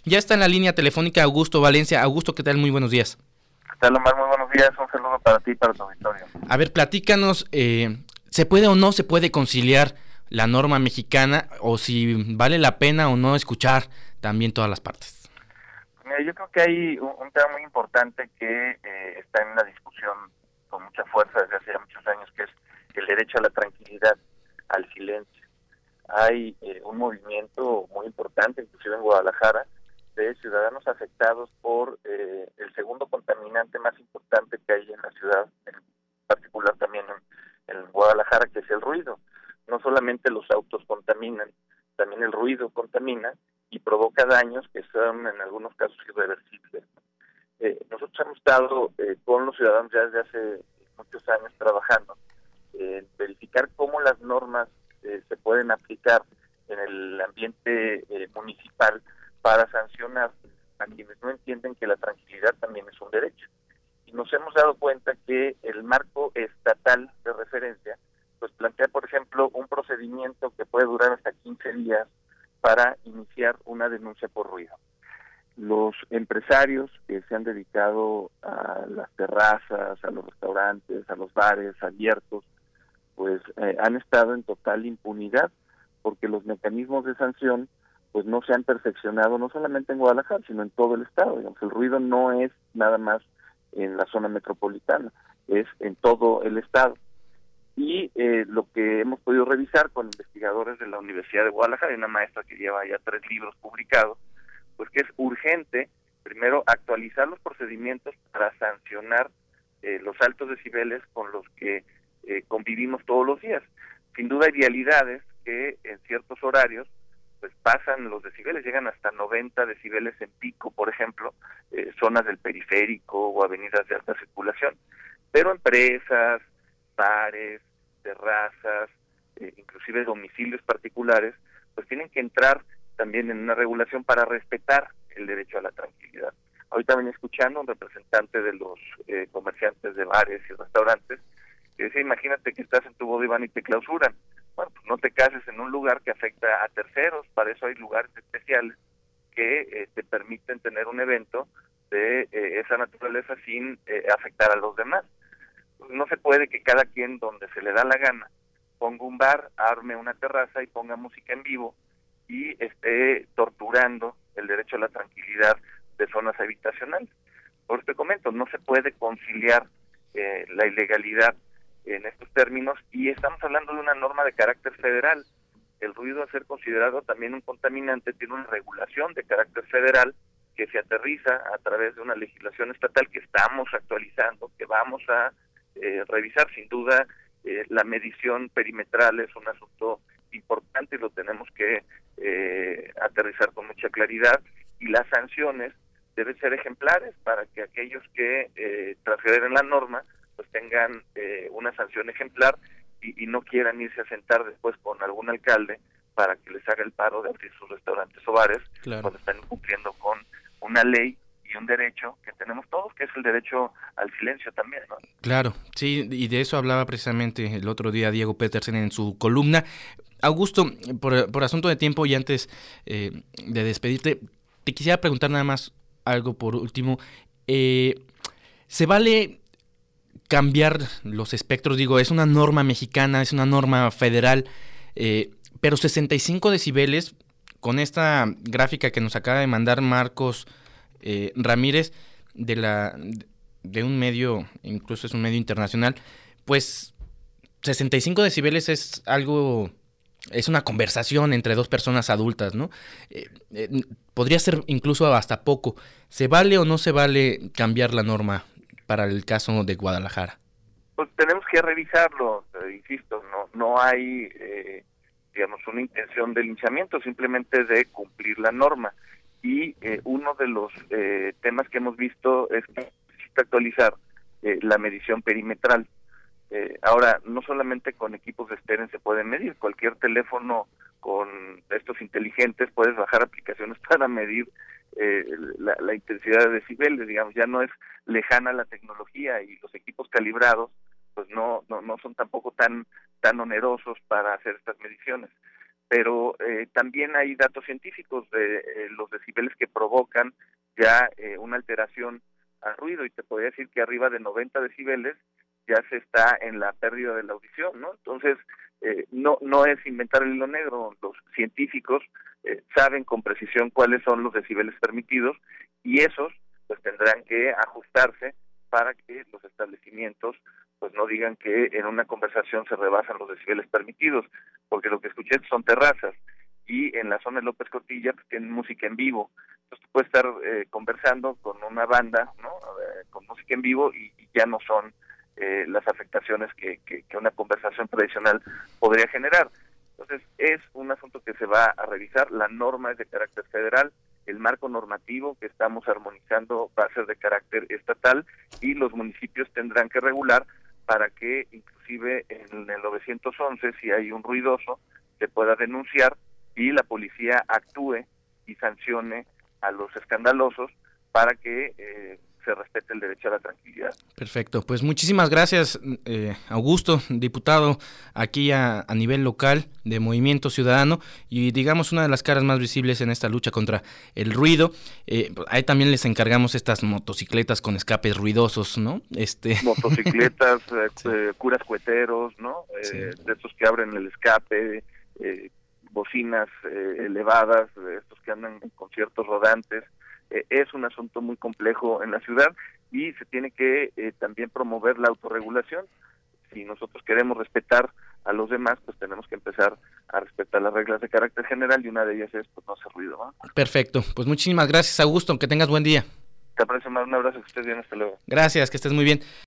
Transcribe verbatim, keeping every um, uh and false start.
Ya está en la línea telefónica Augusto Valencia. Augusto, ¿qué tal? Muy buenos días. ¿Qué tal, Omar? Muy buenos días. Un saludo para ti y para tu auditorio. A ver, platícanos, eh, ¿se puede o no se puede conciliar la norma mexicana, o si vale la pena o no escuchar también todas las partes? Mira, yo creo que hay un, un tema muy importante que eh, está en la discusión con mucha fuerza desde hace ya muchos años, que es el derecho a la tranquilidad, al silencio. Hay eh, un movimiento muy importante, inclusive en Guadalajara, de ciudadanos afectados por eh, el segundo contaminante más importante que hay en la ciudad, en particular también en, en Guadalajara, que es el ruido. No solamente los autos contaminan, también el ruido contamina y provoca daños que son en algunos casos irreversibles. Eh, nosotros hemos estado eh, con los ciudadanos ya desde hace muchos años trabajando en eh, verificar cómo las normas eh, se pueden aplicar en el ambiente eh, municipal para sancionar a quienes no entienden que la tranquilidad también es un derecho. Y nos hemos dado cuenta que el marco estatal de referencia pues plantea, por ejemplo, un procedimiento que puede durar hasta quince días para iniciar una denuncia por ruido. Los empresarios que se han dedicado a las terrazas, a los restaurantes, a los bares abiertos, pues eh, han estado en total impunidad, porque los mecanismos de sanción pues no se han perfeccionado, no solamente en Guadalajara, sino en todo el estado. Digamos, el ruido no es nada más en la zona metropolitana, es en todo el estado. Y eh, lo que hemos podido revisar con investigadores de la Universidad de Guadalajara, y una maestra que lleva ya tres libros publicados, pues que es urgente, primero, actualizar los procedimientos para sancionar eh, los altos decibeles con los que eh, convivimos todos los días. Sin duda hay vialidades que en ciertos horarios pues pasan los decibeles, llegan hasta noventa decibeles en pico, por ejemplo, eh, zonas del periférico o avenidas de alta circulación. Pero empresas, bares, terrazas, eh, inclusive domicilios particulares, pues tienen que entrar también en una regulación para respetar el derecho a la tranquilidad. Ahorita venía escuchando a un representante de los eh, comerciantes de bares y restaurantes que decía, imagínate que estás en tu boda y van y te clausuran. Bueno, pues no te cases en un lugar que afecta a terceros, para eso hay lugares especiales que eh, te permiten tener un evento de eh, esa naturaleza sin eh, afectar a los demás. No se puede que cada quien, donde se le da la gana, ponga un bar, arme una terraza y ponga música en vivo y esté torturando el derecho a la tranquilidad de zonas habitacionales. Por eso te comento, no se puede conciliar eh, la ilegalidad en estos términos, y estamos hablando de una norma de carácter federal. El ruido, a ser considerado también un contaminante, tiene una regulación de carácter federal que se aterriza a través de una legislación estatal que estamos actualizando, que vamos a eh, revisar. Sin duda, eh, la medición perimetral es un asunto importante y lo tenemos que eh, aterrizar con mucha claridad, y las sanciones deben ser ejemplares para que aquellos que eh, transgreden la norma pues tengan eh, una sanción ejemplar y, y no quieran irse a sentar después con algún alcalde para que les haga el paro de abrir sus restaurantes o bares, claro, cuando están cumpliendo con una ley y un derecho que tenemos todos, que es el derecho al silencio también, ¿no? Claro, sí, y de eso hablaba precisamente el otro día Diego Petersen en su columna. Augusto, por, por asunto de tiempo y antes eh, de despedirte, te quisiera preguntar nada más algo por último. Eh, ¿Se vale cambiar los espectros? Digo, es una norma mexicana, es una norma federal, eh, pero sesenta y cinco decibeles, con esta gráfica que nos acaba de mandar Marcos eh, Ramírez, de la de un medio, incluso es un medio internacional, pues sesenta y cinco decibeles es algo, es una conversación entre dos personas adultas, ¿no? Eh, eh, podría ser incluso hasta poco. ¿Se vale o no se vale cambiar la norma para el caso de Guadalajara? Pues tenemos que revisarlo, eh, insisto, no no hay, eh, digamos, una intención de linchamiento, simplemente de cumplir la norma. Y eh, uno de los eh, temas que hemos visto es que necesita actualizar eh, la medición perimetral. Eh, ahora, no solamente con equipos de Steren se pueden medir, cualquier teléfono con estos inteligentes puedes bajar aplicaciones para medir eh, la, la intensidad de decibeles, digamos, ya no es lejana la tecnología, y los equipos calibrados pues no no no son tampoco tan tan onerosos para hacer estas mediciones. pero eh, también hay datos científicos de eh, los decibeles que provocan ya eh, una alteración al ruido, y te podría decir que arriba de noventa decibeles ya se está en la pérdida de la audición, ¿no? Entonces, eh, no no es inventar el hilo negro. Los científicos eh, saben con precisión cuáles son los decibeles permitidos, y esos pues tendrán que ajustarse para que los establecimientos pues no digan que en una conversación se rebasan los decibeles permitidos, porque lo que escuché son terrazas, y en la zona de López Cotilla pues tienen música en vivo. Entonces tú puedes estar eh, conversando con una banda, ¿no? Eh, con música en vivo, y, y ya no son eh, las afectaciones que, que, que una conversación tradicional podría generar. Entonces es un asunto que se va a revisar. La norma es de carácter federal, el marco normativo que estamos armonizando va a ser de carácter estatal, y los municipios tendrán que regular para que inclusive en el novecientos once, si hay un ruidoso, se pueda denunciar y la policía actúe y sancione a los escandalosos para que eh, se respete el derecho a la tranquilidad. Perfecto, pues muchísimas gracias, eh, Augusto, diputado aquí a, a nivel local de Movimiento Ciudadano, y digamos una de las caras más visibles en esta lucha contra el ruido. Eh, ahí también les encargamos estas motocicletas con escapes ruidosos, ¿no? Este Motocicletas, eh, sí. eh, curas cueteros, ¿no? Eh, sí. De estos que abren el escape, eh, bocinas eh, elevadas, de estos que andan en conciertos rodantes. Eh, es un asunto muy complejo en la ciudad, y se tiene que eh, también promover la autorregulación. Si nosotros queremos respetar a los demás, pues tenemos que empezar a respetar las reglas de carácter general, y una de ellas es pues no hacer ruido, ¿no? Perfecto, pues muchísimas gracias, Augusto, que tengas buen día. Te aprecio más, un abrazo, que estés bien, hasta luego. Gracias, que estés muy bien.